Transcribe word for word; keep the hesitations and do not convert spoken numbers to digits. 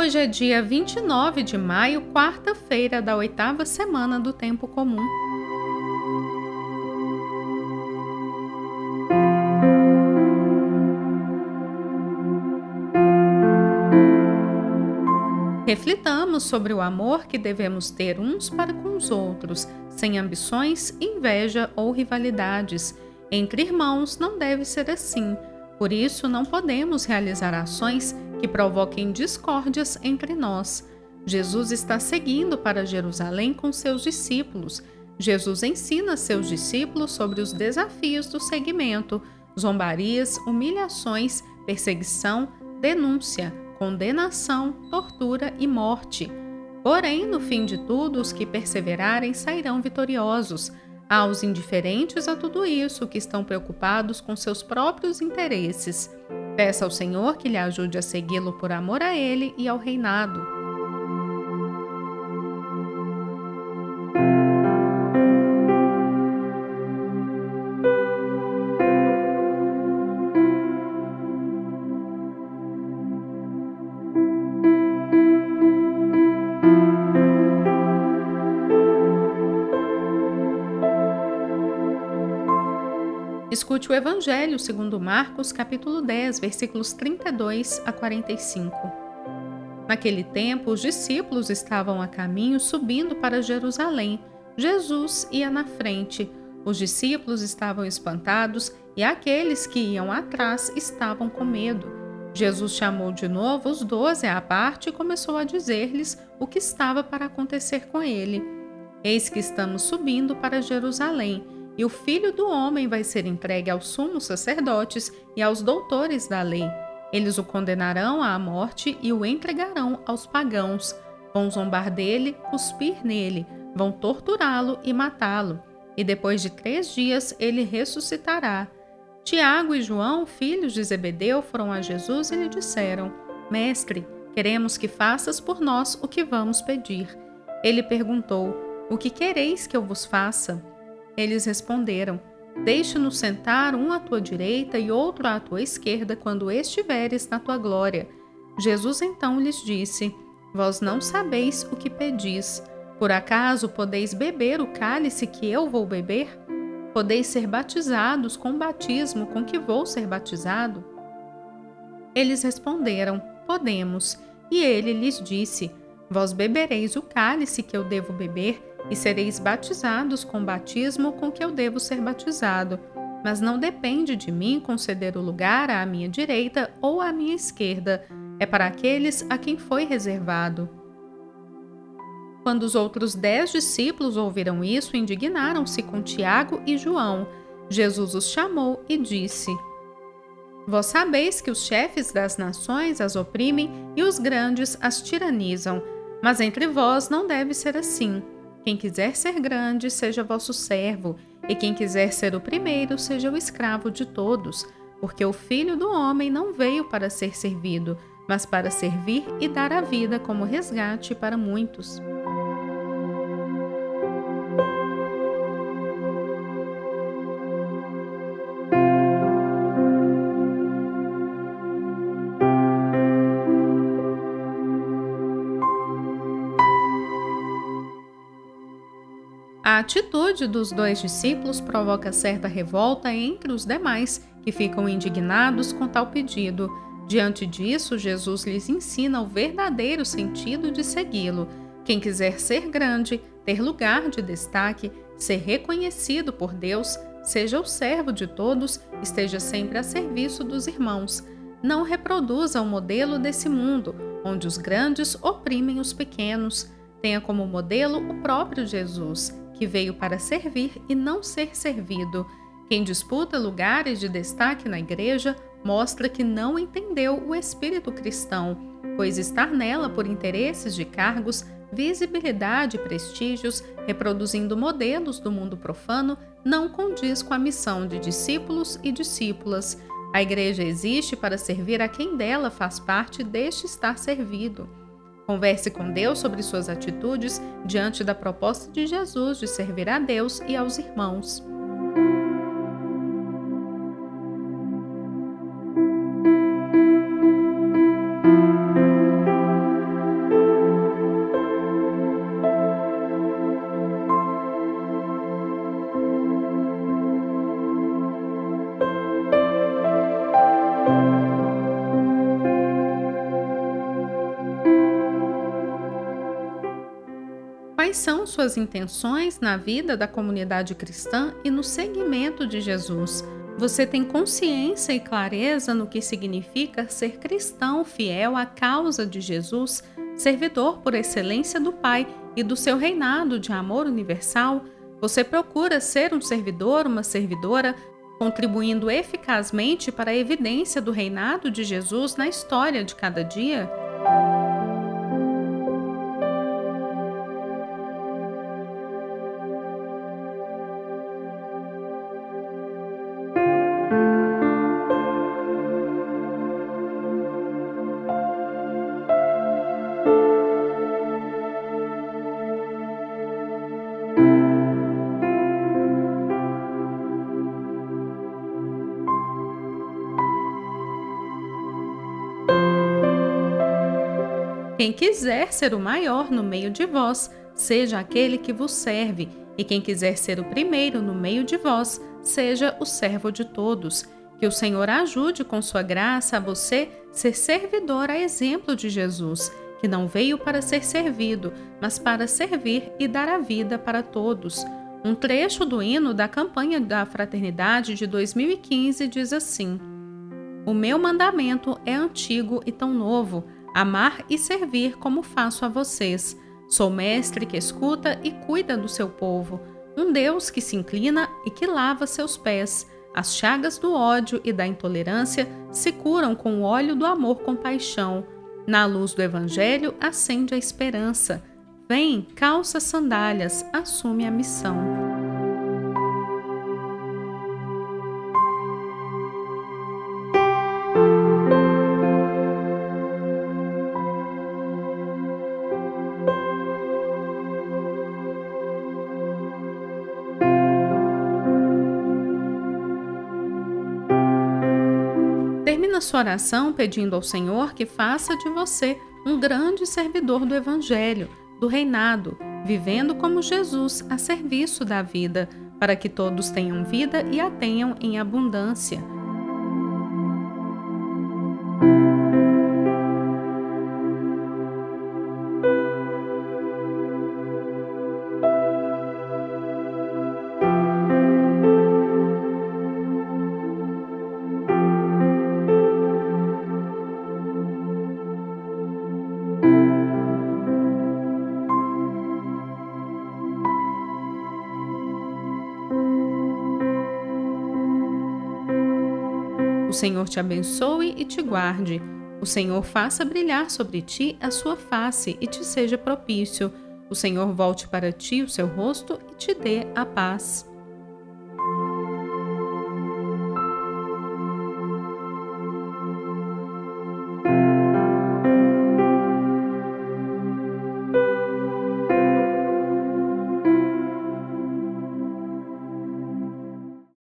Hoje é dia vinte e nove de maio, quarta-feira da oitava semana do Tempo Comum. Reflitamos sobre o amor que devemos ter uns para com os outros, sem ambições, inveja ou rivalidades. Entre irmãos não deve ser assim. Por isso, não podemos realizar ações que provoquem discórdias entre nós. Jesus está seguindo para Jerusalém com seus discípulos. Jesus ensina seus discípulos sobre os desafios do seguimento, zombarias, humilhações, perseguição, denúncia, condenação, tortura e morte. Porém, no fim de tudo, os que perseverarem sairão vitoriosos. Há os indiferentes a tudo isso, que estão preocupados com seus próprios interesses. Peça ao Senhor que lhe ajude a segui-lo por amor a Ele e ao reinado. Escute o Evangelho segundo Marcos, capítulo dez, versículos trinta e dois a quarenta e cinco. Naquele tempo, os discípulos estavam a caminho subindo para Jerusalém. Jesus ia na frente. Os discípulos estavam espantados e aqueles que iam atrás estavam com medo. Jesus chamou de novo os doze à parte e começou a dizer-lhes o que estava para acontecer com ele. Eis que estamos subindo para Jerusalém, e o Filho do Homem vai ser entregue aos sumos sacerdotes e aos doutores da lei. Eles o condenarão à morte e o entregarão aos pagãos. Vão zombar dele, cuspir nele, vão torturá-lo e matá-lo. E depois de três dias ele ressuscitará. Tiago e João, filhos de Zebedeu, foram a Jesus e lhe disseram: Mestre, queremos que faças por nós o que vamos pedir. Ele perguntou: O que quereis que eu vos faça? Eles responderam: Deixe-nos sentar um à tua direita e outro à tua esquerda quando estiveres na tua glória. Jesus então lhes disse: Vós não sabeis o que pedis. Por acaso podeis beber o cálice que eu vou beber? Podeis ser batizados com o batismo com que vou ser batizado? Eles responderam: Podemos. E ele lhes disse: Vós bebereis o cálice que eu devo beber e sereis batizados com o batismo com que eu devo ser batizado. Mas não depende de mim conceder o lugar à minha direita ou à minha esquerda. É para aqueles a quem foi reservado. Quando os outros dez discípulos ouviram isso, indignaram-se com Tiago e João. Jesus os chamou e disse: Vós sabeis que os chefes das nações as oprimem e os grandes as tiranizam. Mas entre vós não deve ser assim. Quem quiser ser grande, seja vosso servo, e quem quiser ser o primeiro, seja o escravo de todos, porque o Filho do Homem não veio para ser servido, mas para servir e dar a vida como resgate para muitos. A atitude dos dois discípulos provoca certa revolta entre os demais, que ficam indignados com tal pedido. Diante disso, Jesus lhes ensina o verdadeiro sentido de segui-lo. Quem quiser ser grande, ter lugar de destaque, ser reconhecido por Deus, seja o servo de todos, esteja sempre a serviço dos irmãos. Não reproduza o modelo desse mundo, onde os grandes oprimem os pequenos. Tenha como modelo o próprio Jesus, que veio para servir e não ser servido. Quem disputa lugares de destaque na igreja mostra que não entendeu o espírito cristão, pois estar nela por interesses de cargos, visibilidade e prestígios, reproduzindo modelos do mundo profano, não condiz com a missão de discípulos e discípulas. A igreja existe para servir a quem dela faz parte deste estar servido. Converse com Deus sobre suas atitudes diante da proposta de Jesus de servir a Deus e aos irmãos. Quais são suas intenções na vida da comunidade cristã e no seguimento de Jesus? Você tem consciência e clareza no que significa ser cristão fiel à causa de Jesus, servidor por excelência do Pai e do seu reinado de amor universal? Você procura ser um servidor, uma servidora, contribuindo eficazmente para a evidência do reinado de Jesus na história de cada dia? Quem quiser ser o maior no meio de vós, seja aquele que vos serve, e quem quiser ser o primeiro no meio de vós, seja o servo de todos. Que o Senhor ajude com sua graça a você ser servidor a exemplo de Jesus, que não veio para ser servido, mas para servir e dar a vida para todos. Um trecho do hino da campanha da Fraternidade de dois mil e quinze diz assim: O meu mandamento é antigo e tão novo, amar e servir como faço a vocês. Sou mestre que escuta e cuida do seu povo, um Deus que se inclina e que lava seus pés. As chagas do ódio e da intolerância se curam com o óleo do amor com paixão. Na luz do Evangelho acende a esperança. Vem, calça sandálias, assume a missão. Termina sua oração pedindo ao Senhor que faça de você um grande servidor do Evangelho, do reinado, vivendo como Jesus a serviço da vida, para que todos tenham vida e a tenham em abundância. O Senhor te abençoe e te guarde. O Senhor faça brilhar sobre ti a sua face e te seja propício. O Senhor volte para ti o seu rosto e te dê a paz.